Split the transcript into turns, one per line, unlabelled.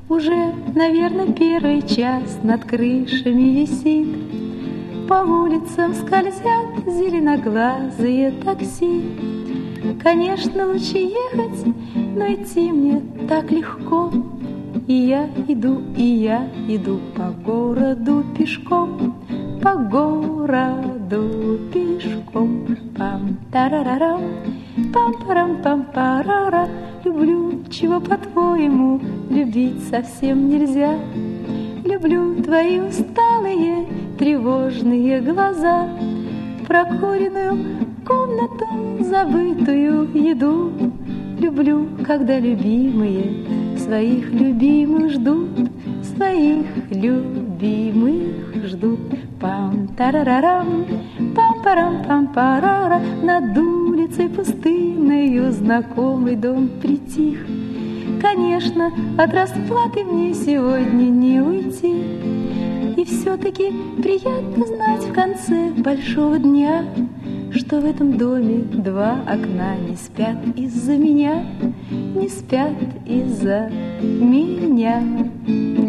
Уже, наверное, первый час над крышами висит. По улицам скользят зеленоглазые такси. Конечно, лучше ехать, но идти мне так легко. И я иду по городу пешком, по городу пешком. Пам-тарарарам, пам-парам-пам-парара. Люблю, чего, по-твоему, любить совсем нельзя. Люблю твои усталые, тревожные глаза, прокуренную комнату, забытую еду. Люблю, когда любимые своих любимых ждут, своих любимых ждут. Пам-тарарарам, пам-парам-пам-парара. Над улицей пустынною знакомый дом притих. Конечно, от расплаты мне сегодня не уйти. И все-таки приятно знать в конце большого дня, что в этом доме два окна не спят из-за меня, не спят из-за меня.